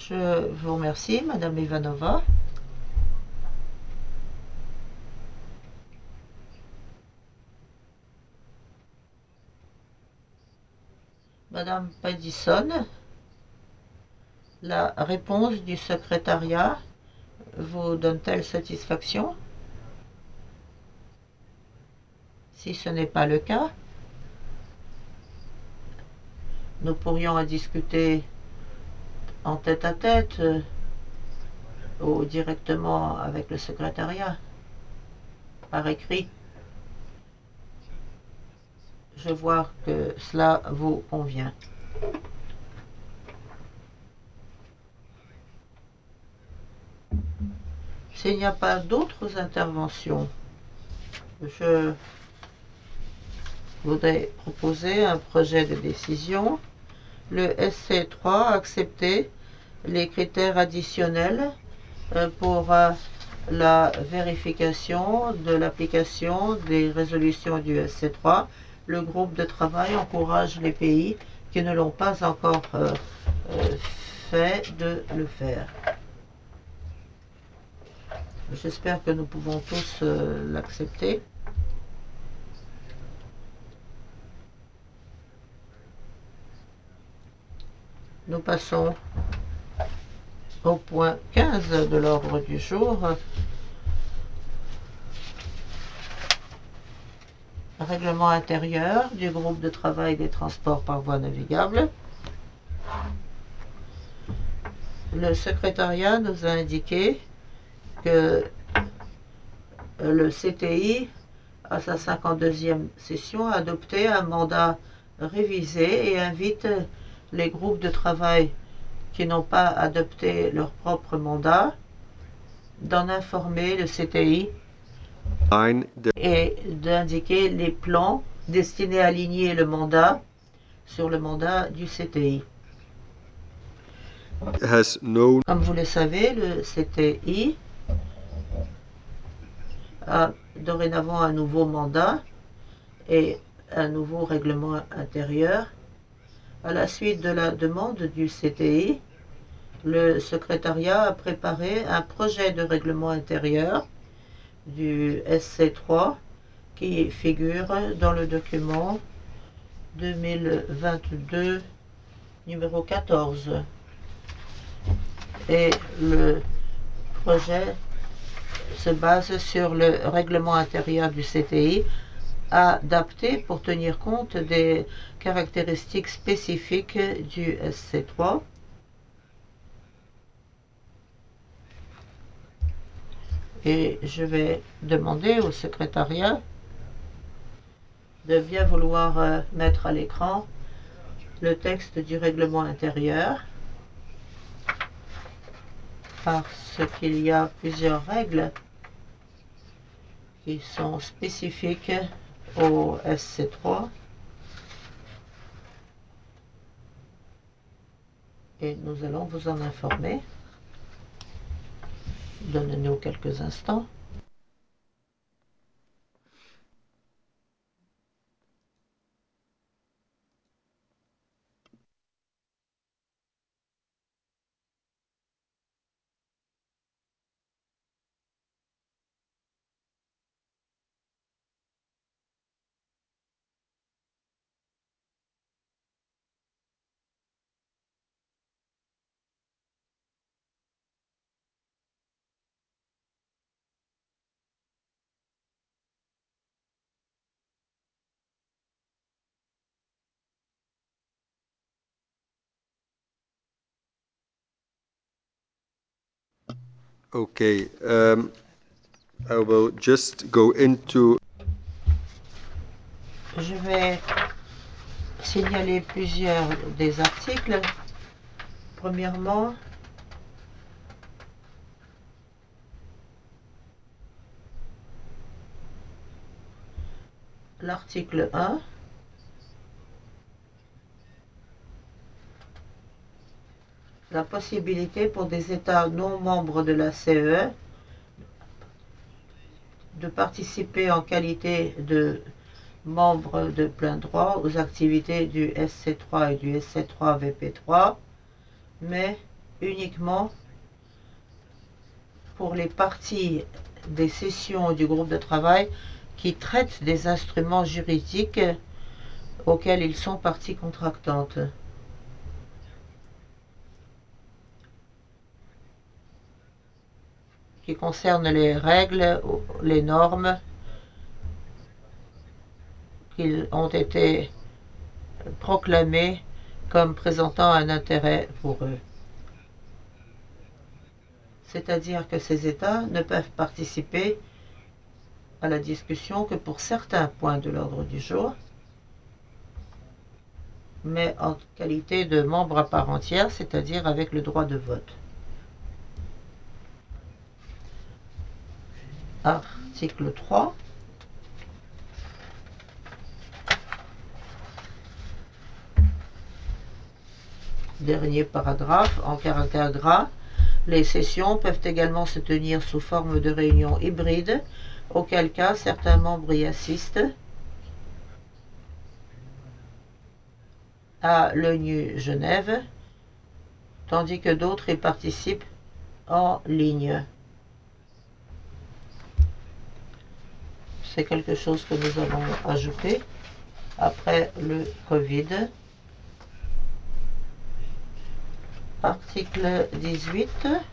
Je vous remercie, Madame Ivanova. Madame Paddison, la réponse du secrétariat vous donne-t-elle satisfaction? Si ce n'est pas le cas, nous pourrions en discuter en tête-à-tête ou directement avec le secrétariat, par écrit. Je vois que cela vous convient. S'il n'y a pas d'autres interventions, je voudrais proposer un projet de décision. Le SC3 a accepté les critères additionnels pour la vérification de l'application des résolutions du SC3. Le groupe de travail encourage les pays qui ne l'ont pas encore fait de le faire. J'espère que nous pouvons tous l'accepter. Nous passons au point 15 de l'ordre du jour. Règlement intérieur du groupe de travail des transports par voie navigable. Le secrétariat nous a indiqué que le CTI, à sa 52e session, a adopté un mandat révisé et invite les groupes de travail qui n'ont pas adopté leur propre mandat d'en informer le CTI et d'indiquer les plans destinés à aligner le mandat sur le mandat du CTI. Comme vous le savez, le CTI a dorénavant un nouveau mandat et un nouveau règlement intérieur. À la suite de la demande du CTI, le secrétariat a préparé un projet de règlement intérieur du SC3 qui figure dans le document 2022 numéro 14. Et le projet se base sur le règlement intérieur du CTI adapté pour tenir compte des caractéristiques spécifiques du SC3. Et je vais demander au secrétariat de bien vouloir mettre à l'écran le texte du règlement intérieur, parce qu'il y a plusieurs règles qui sont spécifiques au SC3 et nous allons vous en informer. Donnez-nous quelques instants. Okay, I will just go into. Je vais signaler plusieurs des articles. Premièrement, l'article 1, la possibilité pour des États non membres de la CEE de participer en qualité de membres de plein droit aux activités du SC3 et du SC3 VP3, mais uniquement pour les parties des sessions du groupe de travail qui traitent des instruments juridiques auxquels ils sont partie contractante. Qui concernent les règles, les normes qui ont été proclamées comme présentant un intérêt pour eux. C'est-à-dire que ces États ne peuvent participer à la discussion que pour certains points de l'ordre du jour, mais en qualité de membre à part entière, c'est-à-dire avec le droit de vote. Article 3. Dernier paragraphe, en caractère gras. Les sessions peuvent également se tenir sous forme de réunions hybrides, auquel cas certains membres y assistent à l'ONU Genève, tandis que d'autres y participent en ligne. C'est quelque chose que nous avons ajouté après le Covid. Article 18.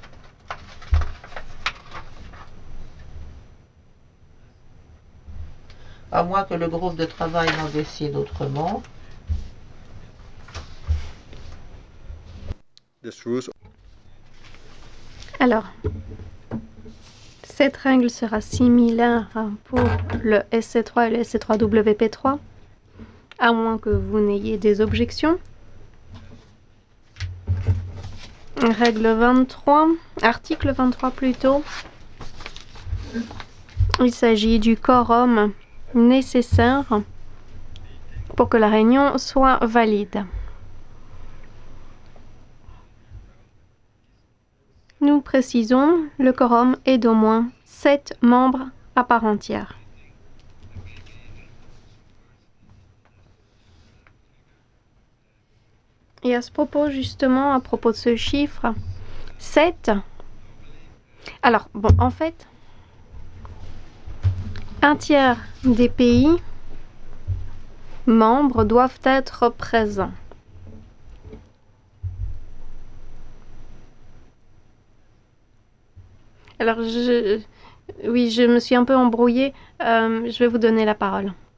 À moins que le groupe de travail n'en décide autrement. Alors, cette règle sera similaire pour le SC3 et le SC3WP3, à moins que vous n'ayez des objections. Règle 23, article 23 plutôt. Il s'agit du quorum nécessaire pour que la réunion soit valide. Nous précisons, le quorum est d'au moins 7 membres à part entière. Et à ce propos, justement, à propos de ce chiffre, 7. Alors, bon, en fait, un tiers des pays membres doivent être présents. Alors, oui, je me suis un peu embrouillée. Je vais vous donner la parole.